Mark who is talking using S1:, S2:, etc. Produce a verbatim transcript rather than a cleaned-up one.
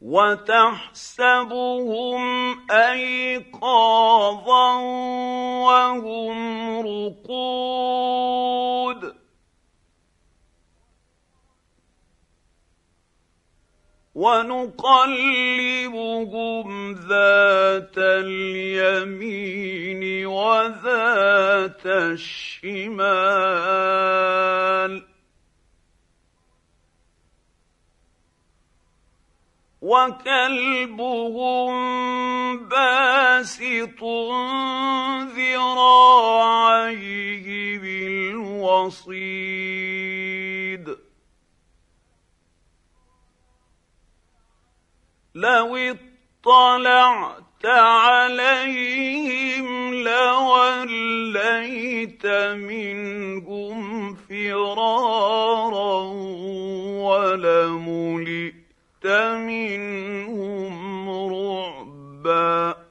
S1: وتحسبهم ايقاظا وهم رقود ونقلبهم ذات اليمين وذات الشمال وكلبهم باسط ذراعيه بالوصيد لو اطلعت عليهم لوليت منهم فرارا ولملئت منهم رعبا